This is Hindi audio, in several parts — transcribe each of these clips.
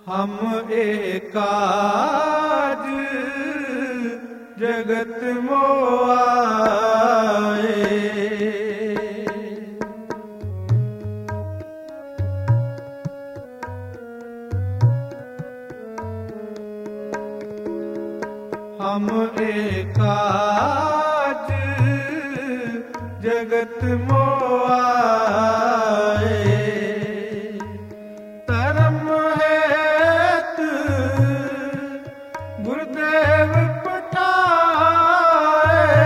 हम एकाज जगत मोआए। हम एकाज जगत मोआए। धर्म हेत गुरुदेव पठाए।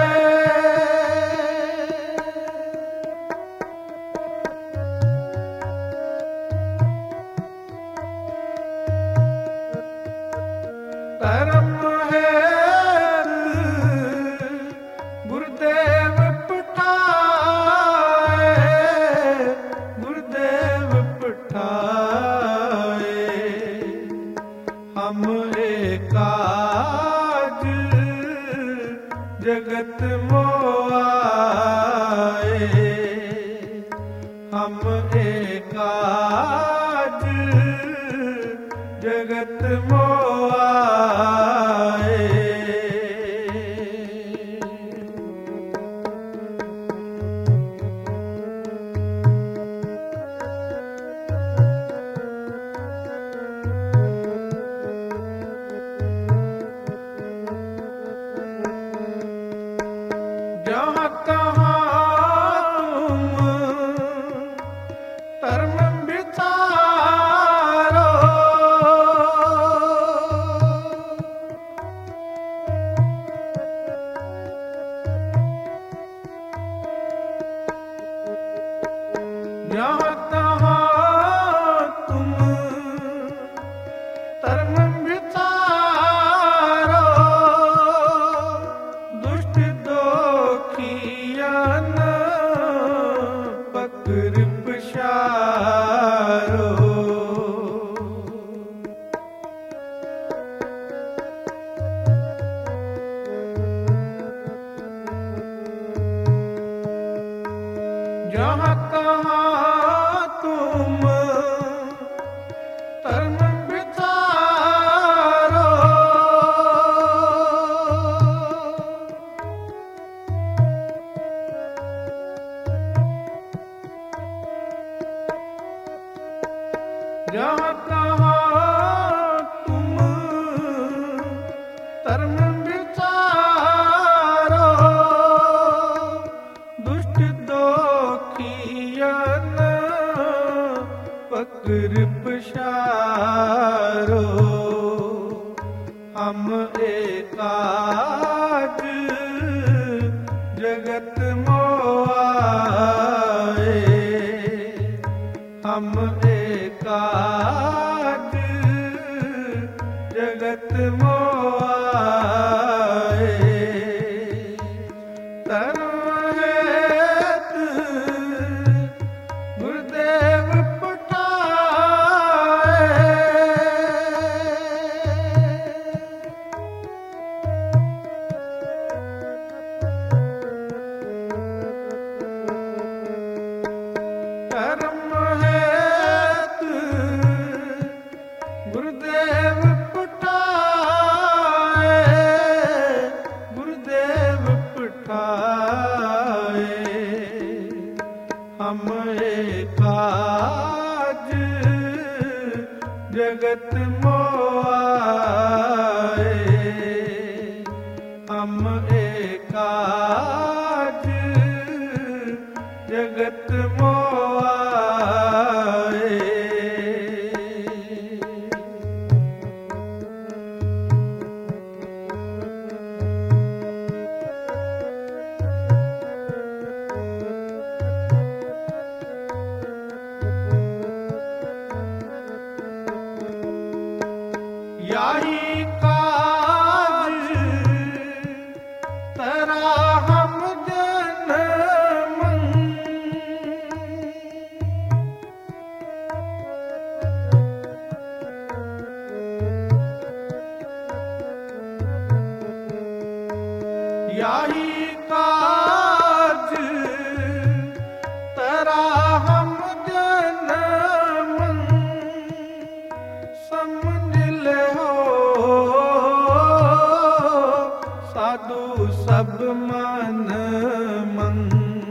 धर्म गुरुदेव पठाए। गुरुदेव पठाए। हम एकाज जगत मोआए। हम एकाज जगत मोआए। जहाँ तहाँ तुम धर्म बिचारो। जहाँ तहाँ तुम धर्म बिचारो। दुष्ट दोखियान पकड़ पशारो। जहाँ तहाँ तुम धर्म बिचारो। जहाँ तहाँ तुम धर्म बिचारो। दुष्ट दोखियान पकड़ पशारो। हम एकाज जगत मोआए। हम एकाज जगत मोआए। धर्म हेत गुरुदेव पठाए। धर्म हेत गुरुदेव पठाए। गुरुदेव पठाए। हम एकाज जगत मोआए। हम एकाज जगत मोआए। याही काज तरा हम जनमन। याही काज तरा हम जनमन। सम सब मन मंग।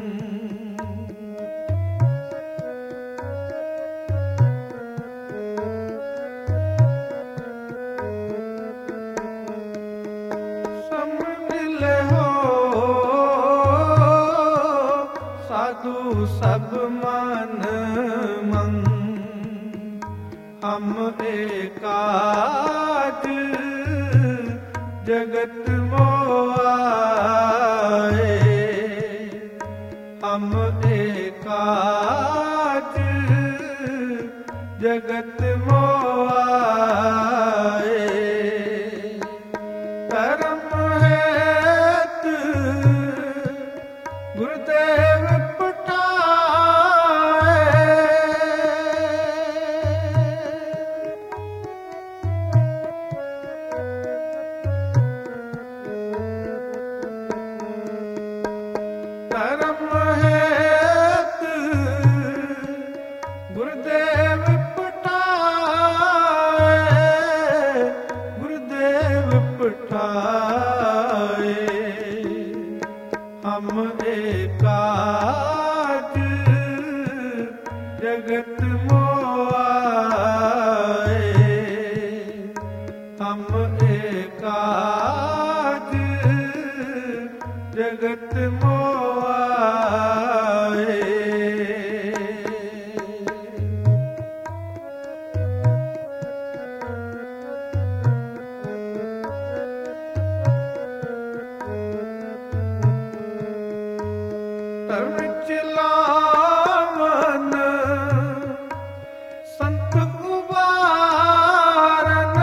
साधु सब मन मंग। हम एकाज जगत मोआए। हम एकाज जगत मोआए। कर्म हेत गुरुदेव कर्म हेत गुरुदेव पठाए। गुरुदेव पठाए। हम एकाज जगत मोआए। हम एकाज जगत मोआए। धर्म चिलावन संत उबारन।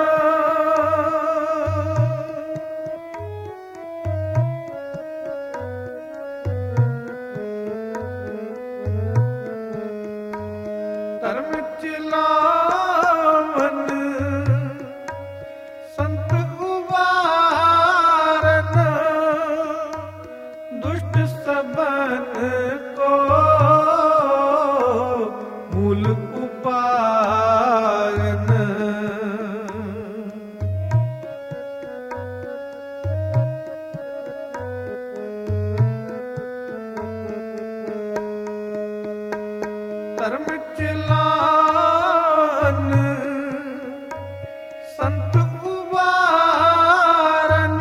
धर्म चिलावन संत उबारन। दुष्ट सबन को मूल उपारन। धर्म चिलावन संत उबारन।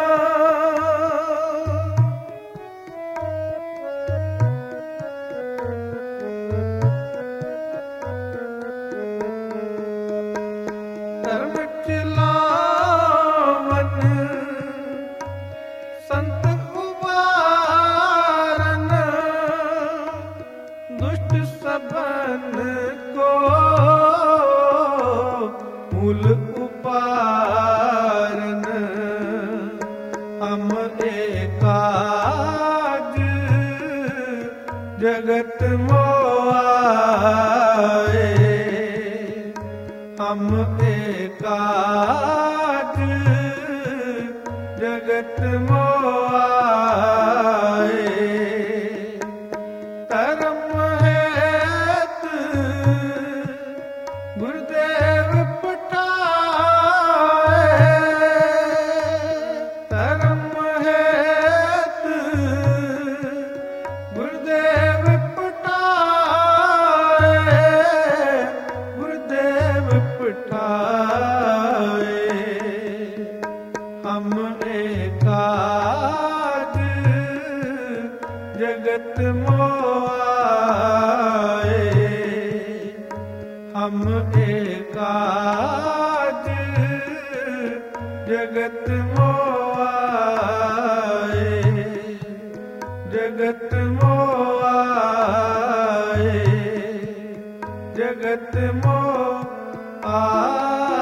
धर्म चिलावन संत उबारन। दुष्ट सबन को मूल उपारन। हम एकाज जगत मोआए। हम एकाज जगत मोआए। कर्म हेत गुरुदेव पठाए। कर्म हेत गुरुदेव पठाए। गुरुदेव पठाए। हम एकाज जगत मोआए। हम एकाज जगत मोआए। जगत मोआए। जगत मोआए।